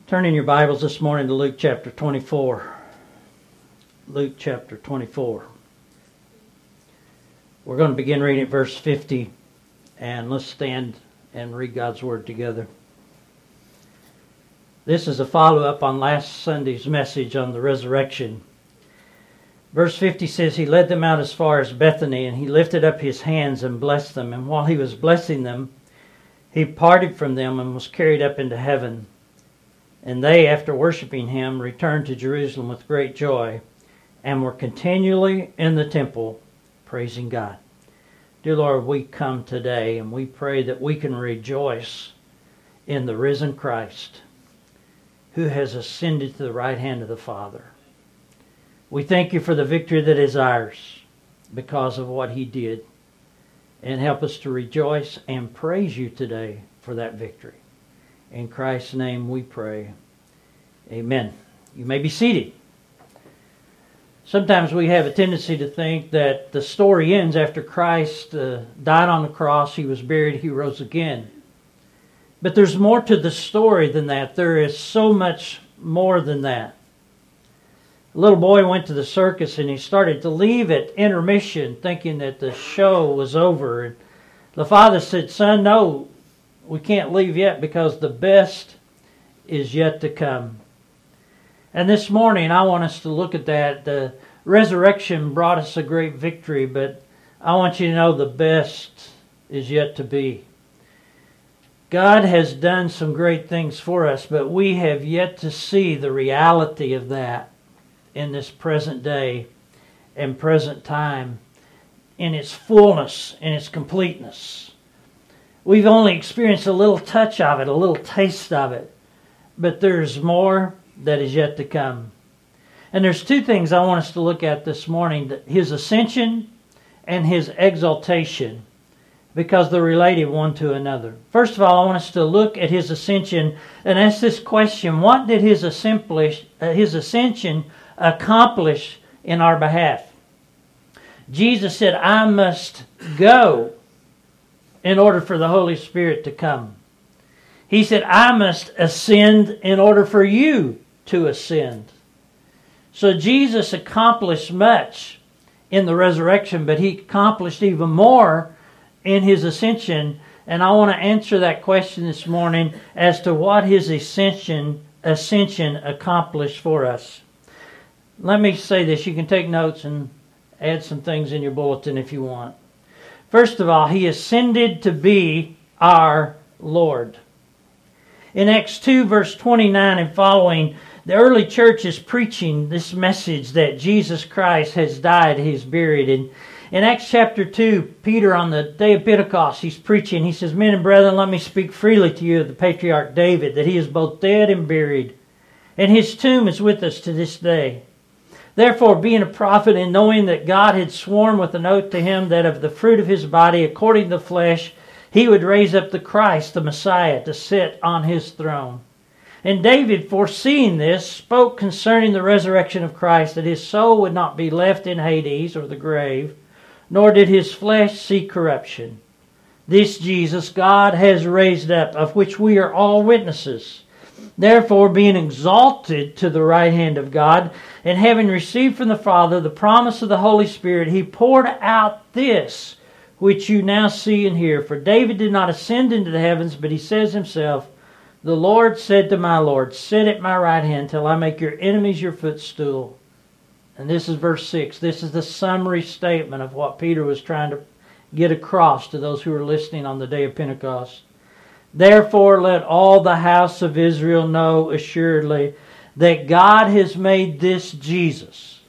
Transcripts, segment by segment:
Turn in your Bibles this morning to Luke chapter 24. Luke chapter 24. We're going to begin reading at verse 50, and let's stand and read God's Word together. This is a follow-up on last Sunday's message on the resurrection. Verse 50 says, He led them out as far as Bethany, and He lifted up His hands and blessed them. And while He was blessing them, He parted from them and was carried up into heaven. And they, after worshiping Him, returned to Jerusalem with great joy, and were continually in the temple, praising God. Dear Lord, we come today, and we pray that we can rejoice in the risen Christ, who has ascended to the right hand of the Father. We thank You for the victory that is ours because of what He did. And help us to rejoice and praise You today for that victory. In Christ's name we pray. Amen. You may be seated. Sometimes we have a tendency to think that the story ends after Christ died on the cross, He was buried, He rose again. But there's more to the story than that. There is so much more than that. A little boy went to the circus and he started to leave at intermission thinking that the show was over. And the father said, "Son, no, we can't leave yet because the best is yet to come." And this morning I want us to look at that. The resurrection brought us a great victory, but I want you to know the best is yet to be. God has done some great things for us, but we have yet to see the reality of that in this present day and present time, in its fullness, in its completeness. We've only experienced a little touch of it, a little taste of it, but there's more that is yet to come. And there's two things I want us to look at this morning: His ascension and His exaltation, because they're related one to another. First of all, I want us to look at His ascension and ask this question: what did His ascension accomplish in our behalf? Jesus said, "I must go in order for the Holy Spirit to come." He said, "I must ascend in order for you to ascend." So Jesus accomplished much in the resurrection, but He accomplished even more in His ascension. And I want to answer that question this morning as to what His ascension accomplished for us. Let me say this. You can take notes and add some things in your bulletin if you want. First of all, He ascended to be our Lord. In Acts 2, verse 29 and following, the early church is preaching this message that Jesus Christ has died, He's buried. And in Acts chapter 2, Peter, on the day of Pentecost, he's preaching. He says, "Men and brethren, let me speak freely to you of the patriarch David, that he is both dead and buried, and his tomb is with us to this day. Therefore, being a prophet, and knowing that God had sworn with an oath to him that of the fruit of his body, according to the flesh, He would raise up the Christ, the Messiah, to sit on His throne. And David, foreseeing this, spoke concerning the resurrection of Christ, that His soul would not be left in Hades, or the grave, nor did His flesh see corruption. This Jesus God has raised up, of which we are all witnesses. Therefore, being exalted to the right hand of God, and having received from the Father the promise of the Holy Spirit, He poured out this which you now see and hear. For David did not ascend into the heavens, but he says himself, The Lord said to my Lord, Sit at my right hand till I make your enemies your footstool." And this is verse 6. This is the summary statement of what Peter was trying to get across to those who were listening on the day of Pentecost. "Therefore let all the house of Israel know assuredly that God has made this Jesus,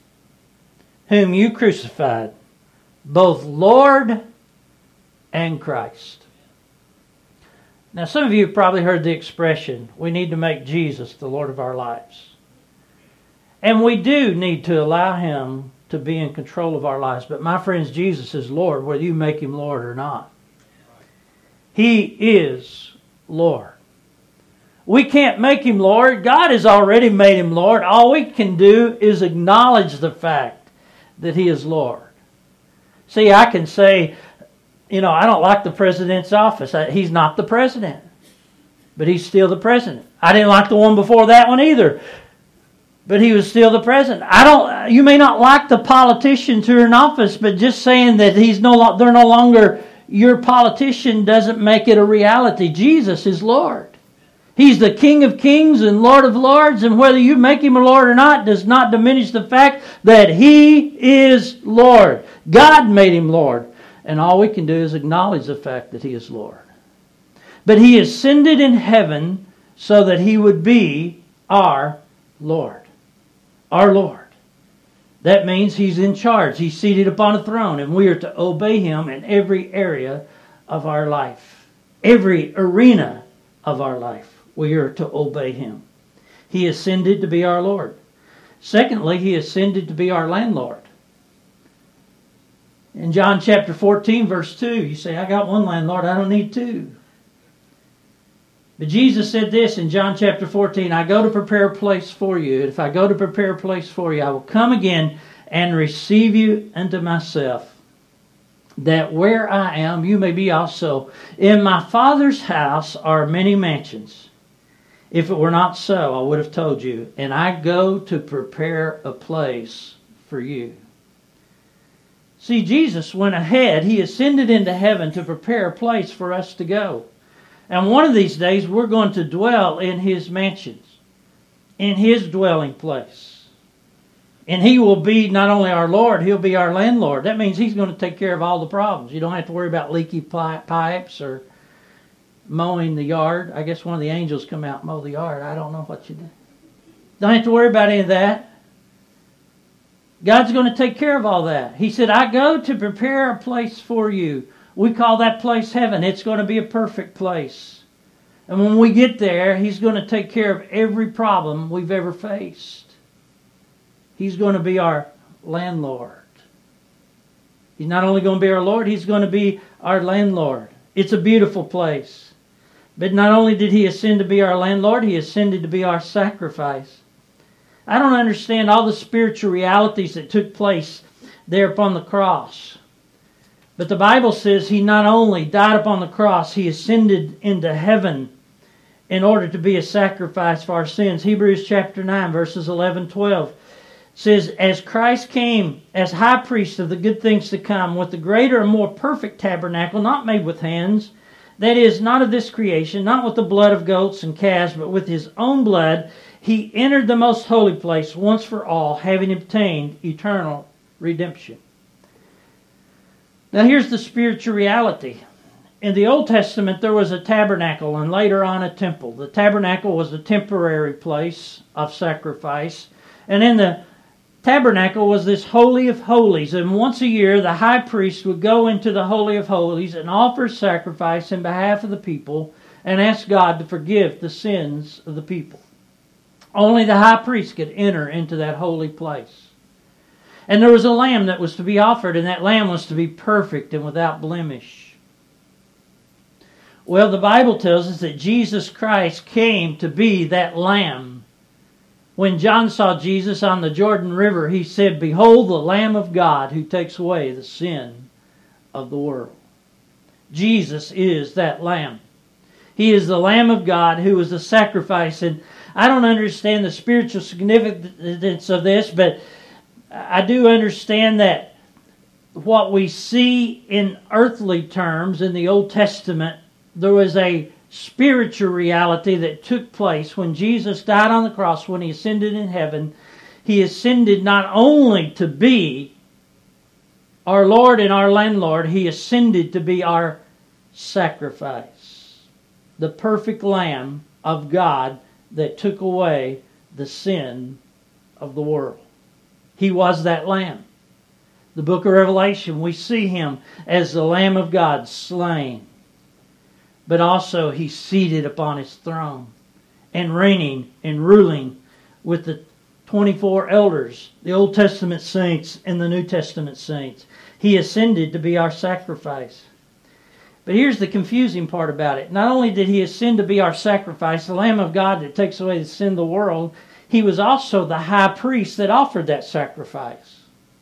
whom you crucified, both Lord and Christ." Now, some of you have probably heard the expression, we need to make Jesus the Lord of our lives. And we do need to allow Him to be in control of our lives. But my friends, Jesus is Lord, whether you make Him Lord or not. He is Lord. We can't make Him Lord. God has already made Him Lord. All we can do is acknowledge the fact that He is Lord. See, I can say, I don't like the president's office. He's not the president. but he's still the president. I didn't like the one before that one either, but he was still the president. You may not like the politicians who are in office, but just saying that they're no longer your politician doesn't make it a reality. Jesus is Lord. He's the King of Kings and Lord of Lords, and whether you make Him a Lord or not does not diminish the fact that He is Lord. God made Him Lord, and all we can do is acknowledge the fact that He is Lord. But He ascended in heaven so that He would be our Lord. Our Lord. That means He's in charge. He's seated upon a throne, and we are to obey Him in every area of our life. Every arena of our life. We are to obey Him. He ascended to be our Lord. Secondly, He ascended to be our landlord. In John chapter 14, verse 2, you say, I got one landlord, I don't need two. But Jesus said this in John chapter 14, I go to prepare a place for you. If I go to prepare a place for you, I will come again and receive you unto myself, that where I am, you may be also. In my Father's house are many mansions. If it were not so, I would have told you. And I go to prepare a place for you. See, Jesus went ahead. He ascended into heaven to prepare a place for us to go. And one of these days, we're going to dwell in His mansions, in His dwelling place. And He will be not only our Lord, He'll be our landlord. That means He's going to take care of all the problems. You don't have to worry about leaky pipes or mowing the yard. I guess one of the angels come out and mow the yard. I don't know what you do. Don't have to worry about any of that. God's going to take care of all that. He said, I go to prepare a place for you. We call that place heaven. It's going to be a perfect place. And when we get there, He's going to take care of every problem we've ever faced. He's going to be our landlord. He's not only going to be our Lord, He's going to be our landlord. It's a beautiful place. But not only did He ascend to be our landlord, He ascended to be our sacrifice. I don't understand all the spiritual realities that took place there upon the cross. But the Bible says He not only died upon the cross, He ascended into heaven in order to be a sacrifice for our sins. Hebrews chapter 9, verses 11-12 says, as Christ came as high priest of the good things to come with the greater and more perfect tabernacle, not made with hands, that is, not of this creation, not with the blood of goats and calves, but with His own blood, He entered the most holy place once for all, having obtained eternal redemption. Now here's the spiritual reality. In the Old Testament there was a tabernacle and later on a temple. The tabernacle was a temporary place of sacrifice. And in the tabernacle was this Holy of Holies, and once a year the high priest would go into the Holy of Holies and offer sacrifice in behalf of the people and ask God to forgive the sins of the people. Only the high priest could enter into that holy place. And there was a lamb that was to be offered, and that lamb was to be perfect and without blemish. Well, the Bible tells us that Jesus Christ came to be that lamb. When John saw Jesus on the Jordan River, he said, behold the Lamb of God who takes away the sin of the world. Jesus is that Lamb. He is the Lamb of God who was the sacrifice. And I don't understand the spiritual significance of this, but I do understand that what we see in earthly terms in the Old Testament, there was a spiritual reality that took place when Jesus died on the cross, when He ascended in heaven. He ascended not only to be our Lord and our landlord, He ascended to be our sacrifice. The perfect Lamb of God that took away the sin of the world. He was that Lamb. The book of Revelation, we see Him as the Lamb of God slain. But also He's seated upon His throne and reigning and ruling with the 24 elders, the Old Testament saints and the New Testament saints. He ascended to be our sacrifice. But here's the confusing part about it. Not only did He ascend to be our sacrifice, the Lamb of God that takes away the sin of the world, He was also the high priest that offered that sacrifice.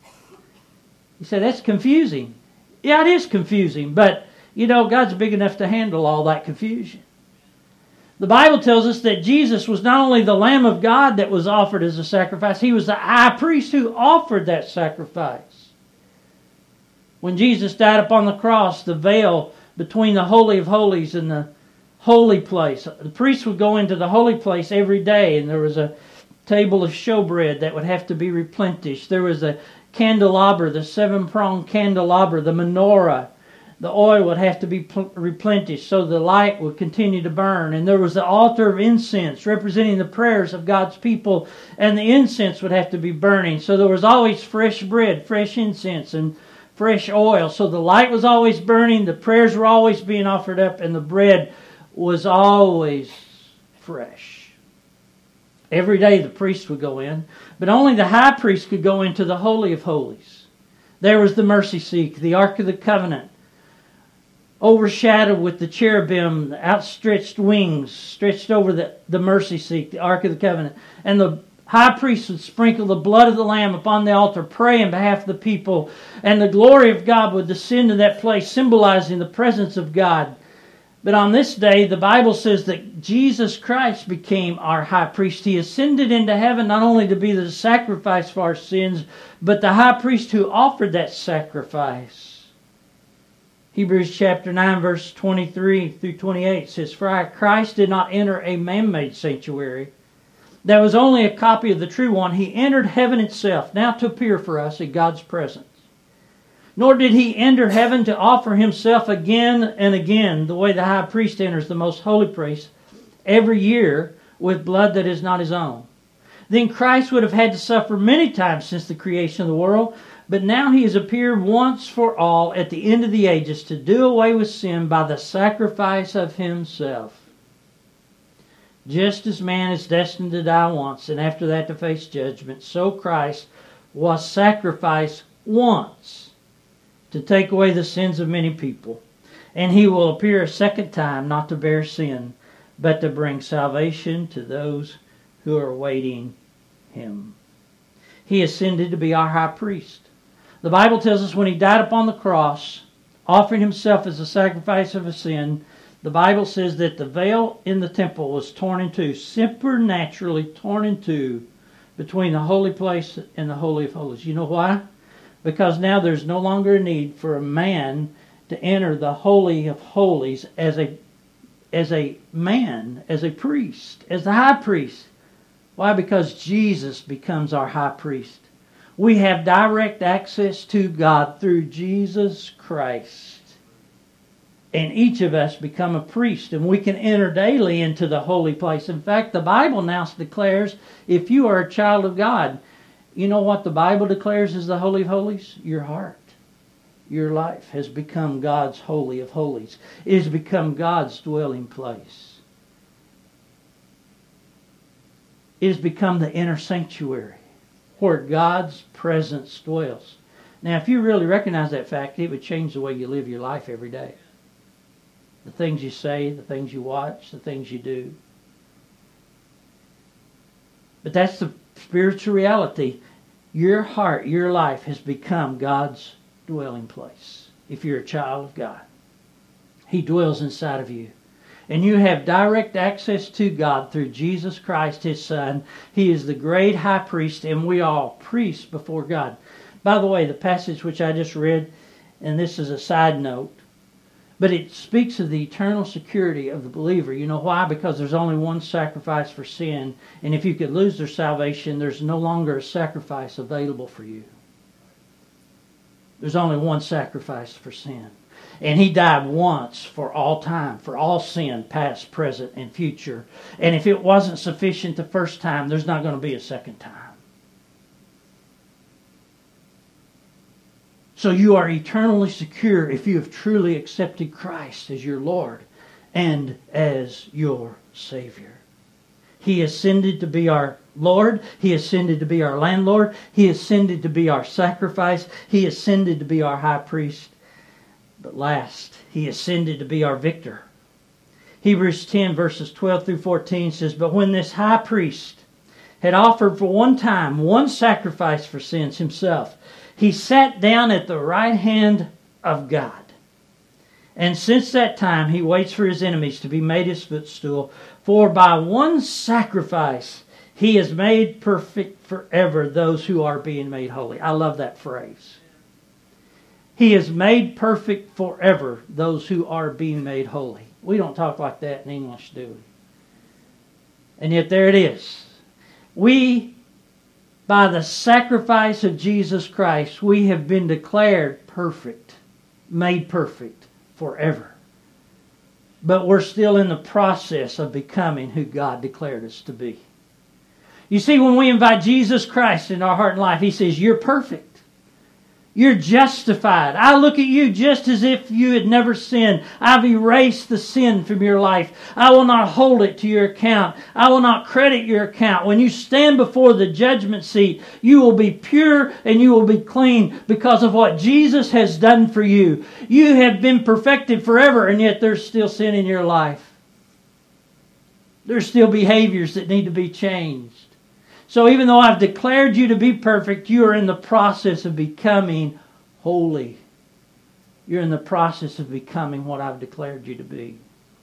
You say, that's confusing. Yeah, it is confusing, but you know, God's big enough to handle all that confusion. The Bible tells us that Jesus was not only the Lamb of God that was offered as a sacrifice, He was the high priest who offered that sacrifice. When Jesus died upon the cross, the veil between the Holy of Holies and the holy place, the priest would go into the holy place every day, and there was a table of showbread that would have to be replenished. There was a candelabra, the seven-pronged candelabra, the menorah. The oil would have to be replenished so the light would continue to burn. And there was the altar of incense representing the prayers of God's people, and the incense would have to be burning. So there was always fresh bread, fresh incense, and fresh oil. So the light was always burning, the prayers were always being offered up, and the bread was always fresh. Every day the priest would go in, but only the high priest could go into the Holy of Holies. There was the mercy seat, the Ark of the Covenant, overshadowed with the cherubim, the outstretched wings stretched over the mercy seat, the Ark of the Covenant. And the high priest would sprinkle the blood of the Lamb upon the altar, pray on behalf of the people, and the glory of God would descend to that place, symbolizing the presence of God. But on this day, the Bible says that Jesus Christ became our high priest. He ascended into heaven not only to be the sacrifice for our sins, but the high priest who offered that sacrifice. Hebrews chapter 9 verse 23 through 28 says, "For Christ did not enter a man-made sanctuary that was only a copy of the true one. He entered heaven itself, now to appear for us in God's presence. Nor did He enter heaven to offer Himself again and again, the way the high priest enters the most holy place every year with blood that is not His own. Then Christ would have had to suffer many times since the creation of the world, but now He has appeared once for all at the end of the ages to do away with sin by the sacrifice of Himself. Just as man is destined to die once and after that to face judgment, so Christ was sacrificed once to take away the sins of many people. And He will appear a second time, not to bear sin, but to bring salvation to those who are awaiting Him." He ascended to be our high priest. The Bible tells us when He died upon the cross, offering Himself as a sacrifice of a sin, the Bible says that the veil in the temple was torn in two, supernaturally torn in two, between the holy place and the Holy of Holies. You know why? Because now there's no longer a need for a man to enter the Holy of Holies as a man, as a priest, as the high priest. Why? Because Jesus becomes our high priest. We have direct access to God through Jesus Christ. And each of us become a priest, and we can enter daily into the holy place. In fact, the Bible now declares if you are a child of God, you know what the Bible declares is the Holy of Holies? Your heart. Your life has become God's Holy of Holies. It has become God's dwelling place. It has become the inner sanctuary where God's presence dwells. Now, if you really recognize that fact, it would change the way you live your life every day. The things you say, the things you watch, the things you do. But that's the spiritual reality. Your heart, your life has become God's dwelling place. If you're a child of God, He dwells inside of you. And you have direct access to God through Jesus Christ, His Son. He is the great high priest, and we are all priests before God. By the way, the passage which I just read, and this is a side note, but it speaks of the eternal security of the believer. You know why? Because there's only one sacrifice for sin, and if you could lose their salvation, there's no longer a sacrifice available for you. There's only one sacrifice for sin. And He died once for all time, for all sin, past, present, and future. And if it wasn't sufficient the first time, there's not going to be a second time. So you are eternally secure if you have truly accepted Christ as your Lord and as your Savior. He ascended to be our Lord. He ascended to be our landlord. He ascended to be our sacrifice. He ascended to be our high priest. But last, He ascended to be our victor. Hebrews 10 verses 12 through 14 says, "But when this high priest had offered for one time one sacrifice for sins Himself, He sat down at the right hand of God. And since that time he waits for his enemies to be made his footstool. For by one sacrifice he has made perfect forever those who are being made holy. I love that phrase. He has made perfect forever those who are being made holy. We don't talk like that in English, do we? And yet there it is. We, by the sacrifice of Jesus Christ, we have been declared perfect, made perfect forever. But we're still in the process of becoming who God declared us to be. You see, when we invite Jesus Christ into our heart and life, He says, you're perfect. You're justified. I look at you just as if you had never sinned. I've erased the sin from your life. I will not hold it to your account. I will not credit your account. When you stand before the judgment seat, you will be pure and you will be clean because of what Jesus has done for you. You have been perfected forever, and yet there's still sin in your life. There's still behaviors that need to be changed. So even though I've declared you to be perfect, you are in the process of becoming holy. You're in the process of becoming what I've declared you to be.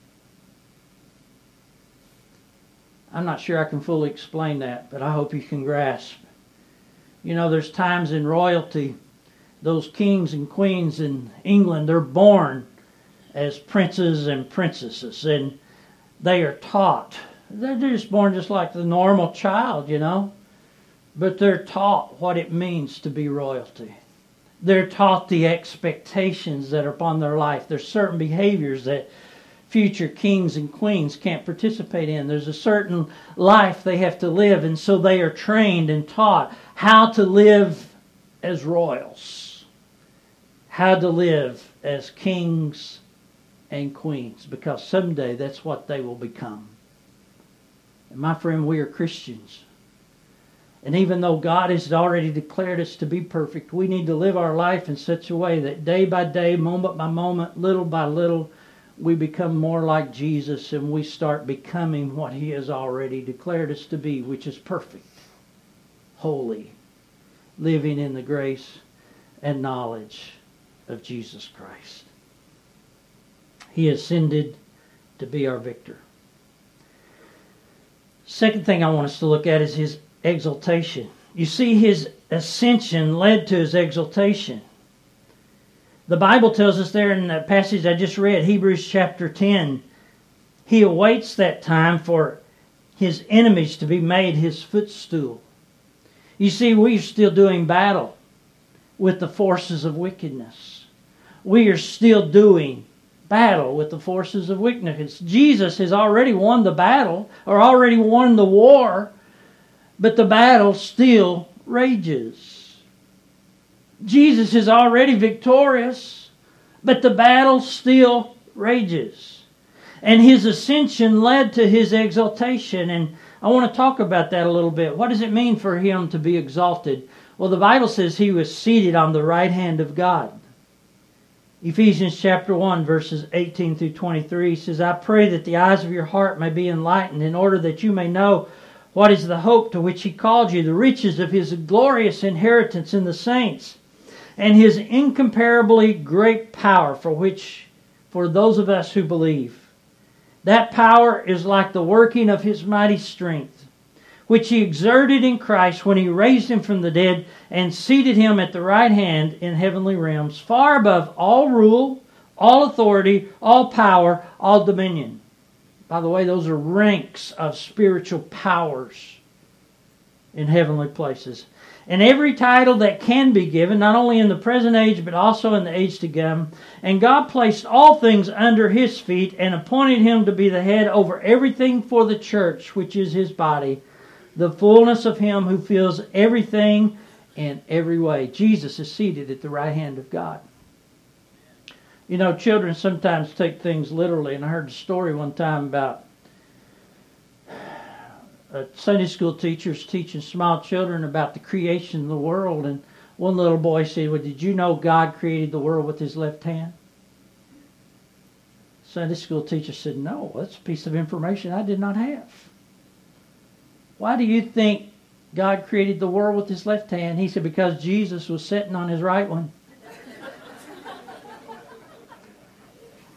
I'm not sure I can fully explain that, but I hope you can grasp. You know, there's times in royalty, those kings and queens in England, they're born as princes and princesses, and they are taught. They're just born just like the normal child, you know. But they're taught what it means to be royalty. They're taught the expectations that are upon their life. There's certain behaviors that future kings and queens can't participate in. There's a certain life they have to live, and so they are trained and taught how to live as royals. How to live as kings and queens, because someday that's what they will become. And my friend, we are Christians. And even though God has already declared us to be perfect, we need to live our life in such a way that day by day, moment by moment, little by little, we become more like Jesus and we start becoming what He has already declared us to be, which is perfect, holy, living in the grace and knowledge of Jesus Christ. He ascended to be our victor. Second thing I want us to look at is His exaltation. You see, His ascension led to His exaltation. The Bible tells us there in that passage I just read, Hebrews chapter 10, He awaits that time for His enemies to be made His footstool. You see, we're still doing battle with the forces of wickedness. We are still doing battle with the forces of wickedness. Jesus has already won the battle, or already won the war, but the battle still rages. Jesus is already victorious, but the battle still rages. And His ascension led to His exaltation, and I want to talk about that a little bit. What does it mean for Him to be exalted? Well, the Bible says He was seated on the right hand of God. Ephesians chapter 1, verses 18 through 23 says, I pray that the eyes of your heart may be enlightened, in order that you may know what is the hope to which He called you, the riches of His glorious inheritance in the saints, and His incomparably great power for those of us who believe. That power is like the working of His mighty strength, which He exerted in Christ when He raised Him from the dead and seated Him at the right hand in heavenly realms, far above all rule, all authority, all power, all dominion. By the way, those are ranks of spiritual powers in heavenly places. And every title that can be given, not only in the present age, but also in the age to come. And God placed all things under His feet and appointed Him to be the head over everything for the church, which is His body, the fullness of Him who fills everything in every way. Jesus is seated at the right hand of God. You know, children sometimes take things literally, and I heard a story one time about Sunday school teachers teaching small children about the creation of the world, and one little boy said, well, did you know God created the world with His left hand? Sunday school teacher said, no, that's a piece of information I did not have. Why do you think God created the world with His left hand? He said, because Jesus was sitting on His right one.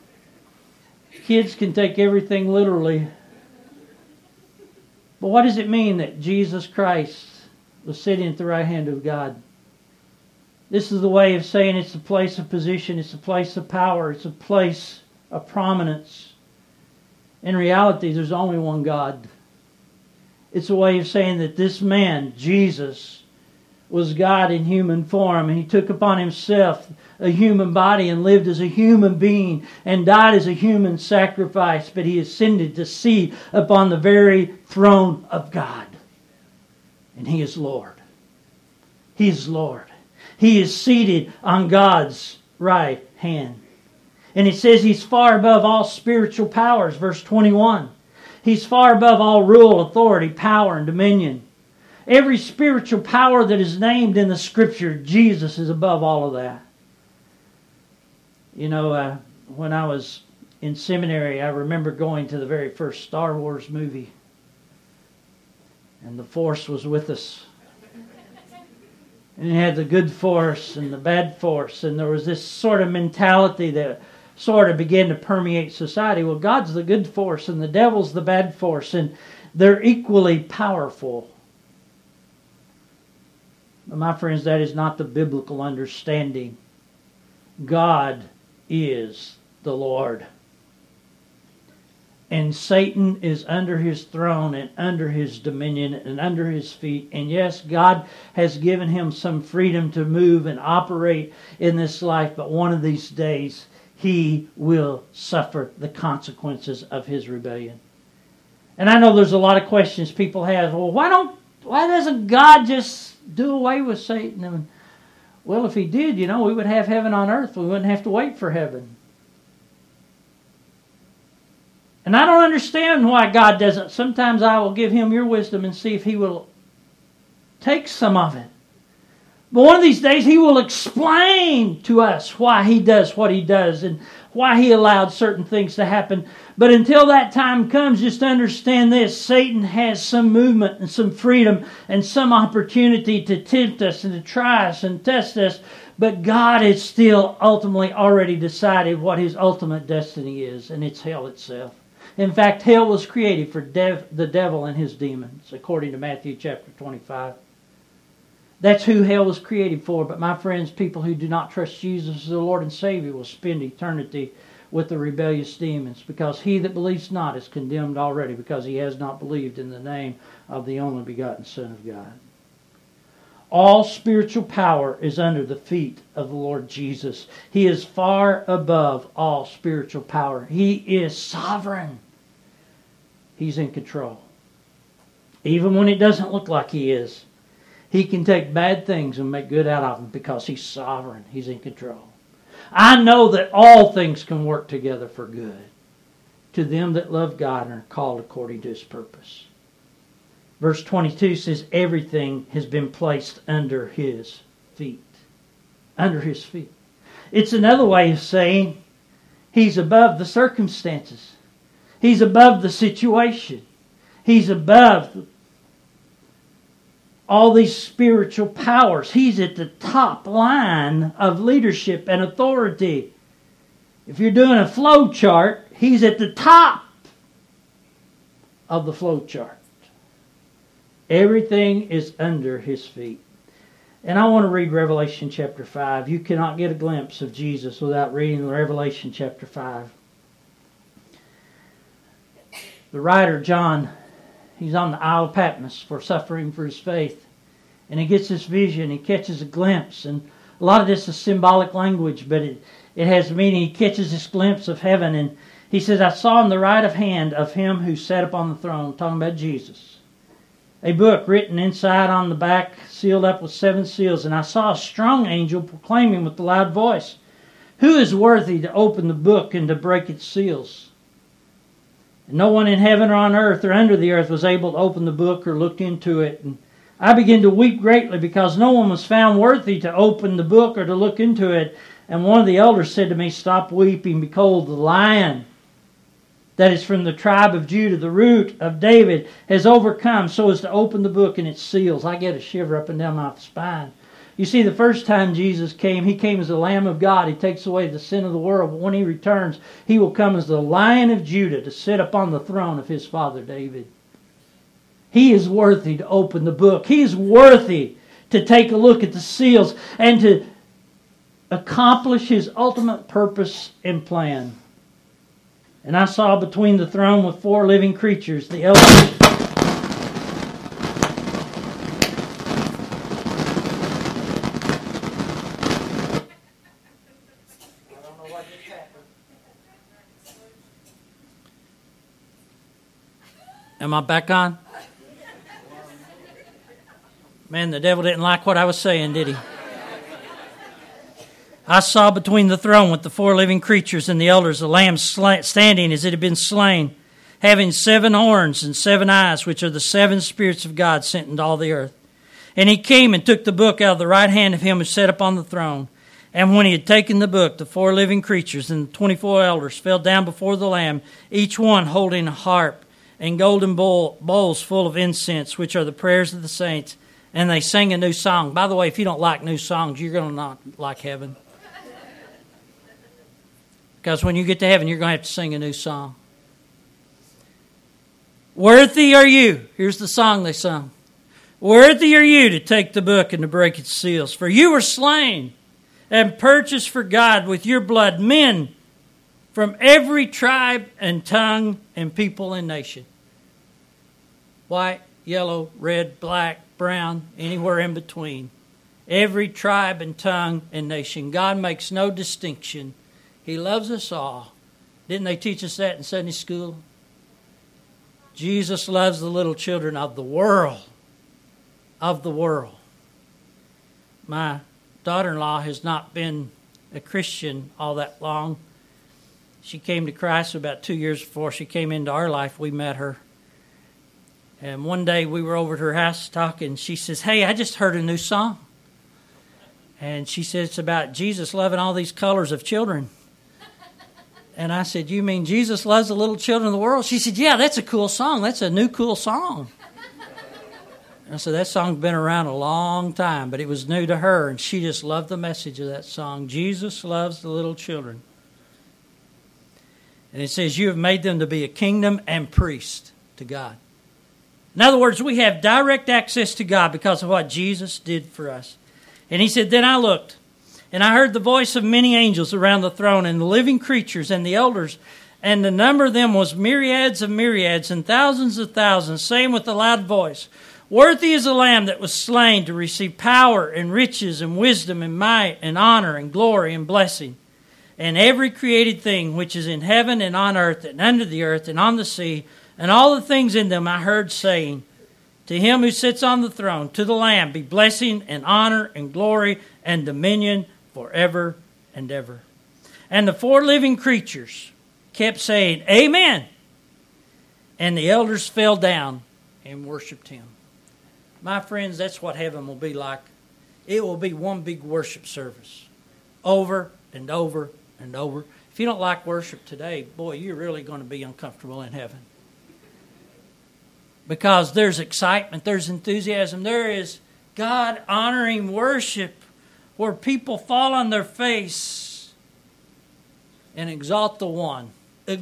Kids can take everything literally. But what does it mean that Jesus Christ was sitting at the right hand of God? This is the way of saying it's a place of position, it's a place of power, it's a place of prominence. In reality, there's only one God. It's a way of saying that this man, Jesus, was God in human form, and He took upon Himself a human body and lived as a human being and died as a human sacrifice, but He ascended to sit upon the very throne of God. And He is Lord. He is Lord. He is seated on God's right hand. And it says He's far above all spiritual powers, verse 21. He's far above all rule, authority, power, and dominion. Every spiritual power that is named in the Scripture, Jesus is above all of that. You know, when I was in seminary, I remember going to the very first Star Wars movie. And the Force was with us. And you had the good force and the bad force. And there was this sort of mentality that sort of began to permeate society. Well, God's the good force and the devil's the bad force. And they're equally powerful. But my friends, that is not the biblical understanding. God is the Lord. And Satan is under His throne and under His dominion and under His feet. And yes, God has given him some freedom to move and operate in this life. But one of these days, he will suffer the consequences of his rebellion. And I know there's a lot of questions people have. Well, why doesn't God just do away with Satan? And, well, if He did, we would have heaven on earth. We wouldn't have to wait for heaven. And I don't understand why God doesn't. Sometimes I will give Him your wisdom and see if He will take some of it. But one of these days He will explain to us why He does what He does and why He allowed certain things to happen. But until that time comes, just understand this. Satan has some movement and some freedom and some opportunity to tempt us and to try us and test us. But God has still ultimately already decided what His ultimate destiny is, and it's hell itself. In fact, hell was created for the devil and his demons, according to Matthew chapter 25. That's who hell was created for. But my friends, people who do not trust Jesus as the Lord and Savior will spend eternity with the rebellious demons, because he that believes not is condemned already, because he has not believed in the name of the only begotten Son of God. All spiritual power is under the feet of the Lord Jesus. He is far above all spiritual power. He is sovereign. He's in control. Even when it doesn't look like He is. He can take bad things and make good out of them because He's sovereign. He's in control. I know that all things can work together for good to them that love God and are called according to His purpose. Verse 22 says everything has been placed under His feet. Under His feet. It's another way of saying He's above the circumstances. He's above the situation. He's above all these spiritual powers. He's at the top line of leadership and authority. If you're doing a flow chart, He's at the top of the flow chart. Everything is under His feet. And I want to read Revelation chapter 5. You cannot get a glimpse of Jesus without reading Revelation chapter 5. The writer, John, he's on the Isle of Patmos for suffering for his faith. And he gets this vision. He catches a glimpse. And a lot of this is symbolic language, but it has meaning. He catches this glimpse of heaven. And he says, I saw in the right of hand of Him who sat upon the throne, talking about Jesus, a book written inside on the back, sealed up with 7 seals. And I saw a strong angel proclaiming with a loud voice, who is worthy to open the book and to break its seals? And no one in heaven or on earth or under the earth was able to open the book or look into it. And I began to weep greatly because no one was found worthy to open the book or to look into it. And one of the elders said to me, stop weeping. Behold, the Lion that is from the tribe of Judah, the root of David, has overcome so as to open the book and its seals. I get a shiver up and down my spine. You see, the first time Jesus came, He came as the Lamb of God. He takes away the sin of the world. But when He returns, He will come as the Lion of Judah to sit upon the throne of His father David. He is worthy to open the book. He is worthy to take a look at the seals and to accomplish His ultimate purpose and plan. And I saw between the throne with 4 living creatures, the elders. Am I back on? Man, the devil didn't like what I was saying, did he? I saw between the throne with the 4 living creatures and the elders the Lamb standing as it had been slain, having 7 horns and 7 eyes, which are the 7 spirits of God sent into all the earth. And He came and took the book out of the right hand of Him who sat upon the throne. And when He had taken the book, the 4 living creatures and the 24 elders fell down before the Lamb, each one holding a harp and golden bowls full of incense, which are the prayers of the saints. And they sang a new song. By the way, if you don't like new songs, you're going to not like heaven. Because when you get to heaven, you're going to have to sing a new song. Worthy are you. Here's the song they sung. Worthy are you to take the book and to break its seals. For you were slain and purchased for God with your blood men from every tribe and tongue and people and nation. White, yellow, red, black, brown, anywhere in between. Every tribe and tongue and nation. God makes no distinction. He loves us all. Didn't they teach us that in Sunday school? Jesus loves the little children of the world. Of the world. My daughter-in-law has not been a Christian all that long. She came to Christ about 2 years before she came into our life. We met her. And one day we were over at her house talking. She says, "Hey, I just heard a new song." And she said, "It's about Jesus loving all these colors of children." And I said, "You mean Jesus loves the little children of the world?" She said, "Yeah, that's a cool song. That's a new cool song." And I said, "That song's been around a long time, but it was new to her, and she just loved the message of that song. Jesus loves the little children. And it says, you have made them to be a kingdom and priest to God. In other words, we have direct access to God because of what Jesus did for us. And He said, then I looked, and I heard the voice of many angels around the throne, and the living creatures and the elders, and the number of them was myriads of myriads and thousands of thousands, saying with a loud voice, worthy is the Lamb that was slain to receive power and riches and wisdom and might and honor and glory and blessing. And every created thing which is in heaven and on earth and under the earth and on the sea, and all the things in them I heard saying, to Him who sits on the throne, to the Lamb, be blessing and honor and glory and dominion forever and ever. And the 4 living creatures kept saying, Amen. And the elders fell down and worshiped Him. My friends, that's what heaven will be like. It will be one big worship service, over and over and over. If you don't like worship today, boy, you're really going to be uncomfortable in heaven. Because there's excitement, there's enthusiasm, there is God-honoring worship where people fall on their face and exalt the one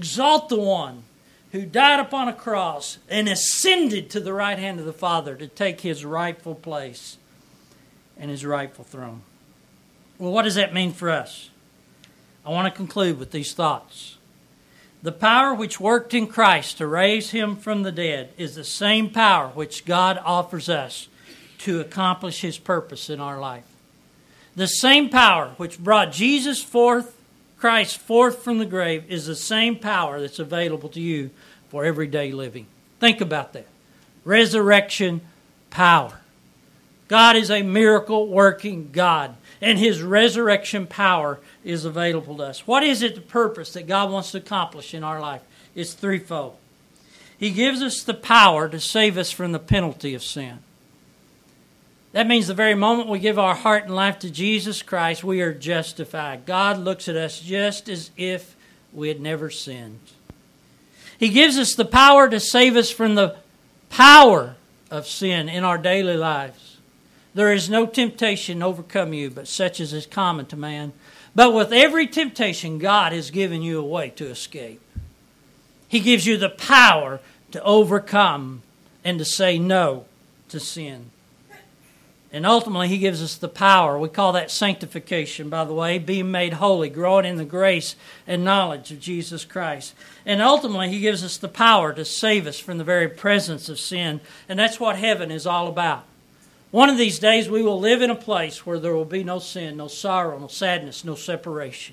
who died upon a cross and ascended to the right hand of the Father to take His rightful place and His rightful throne. Well, what does that mean for us? I want to conclude with these thoughts. The power which worked in Christ to raise Him from the dead is the same power which God offers us to accomplish His purpose in our life. The same power which brought Christ forth from the grave is the same power that's available to you for everyday living. Think about that. Resurrection power. God is a miracle-working God, and His resurrection power is available to us. What is it, the purpose that God wants to accomplish in our life? It's threefold. He gives us the power to save us from the penalty of sin. That means the very moment we give our heart and life to Jesus Christ, we are justified. God looks at us just as if we had never sinned. He gives us the power to save us from the power of sin in our daily lives. There is no temptation overcome you, but such as is common to man. But with every temptation, God has given you a way to escape. He gives you the power to overcome and to say no to sin. And ultimately, He gives us the power. We call that sanctification, by the way, being made holy, growing in the grace and knowledge of Jesus Christ. And ultimately, He gives us the power to save us from the very presence of sin. And that's what heaven is all about. One of these days, we will live in a place where there will be no sin, no sorrow, no sadness, no separation.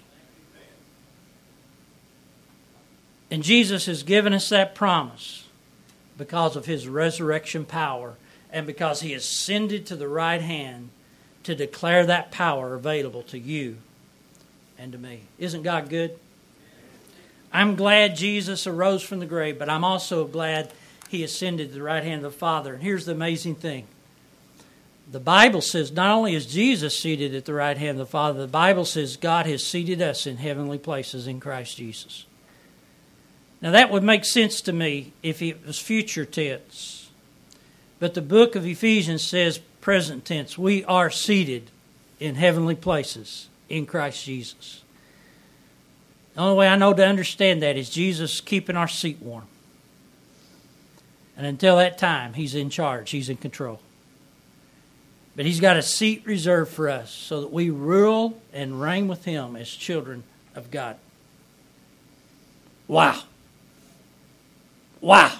And Jesus has given us that promise because of His resurrection power and because He ascended to the right hand to declare that power available to you and to me. Isn't God good? I'm glad Jesus arose from the grave, but I'm also glad He ascended to the right hand of the Father. And here's the amazing thing. The Bible says not only is Jesus seated at the right hand of the Father, the Bible says God has seated us in heavenly places in Christ Jesus. Now that would make sense to me if it was future tense. But the book of Ephesians says present tense. We are seated in heavenly places in Christ Jesus. The only way I know to understand that is Jesus keeping our seat warm. And until that time, He's in charge. He's in control. But He's got a seat reserved for us so that we rule and reign with Him as children of God. Wow. Wow.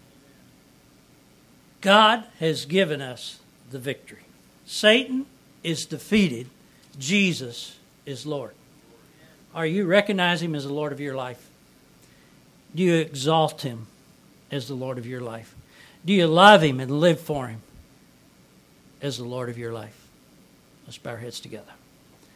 God has given us the victory. Satan is defeated. Jesus is Lord. Are you recognizing Him as the Lord of your life? Do you exalt Him as the Lord of your life? Do you love Him and live for Him as the Lord of your life? Let's bow our heads together.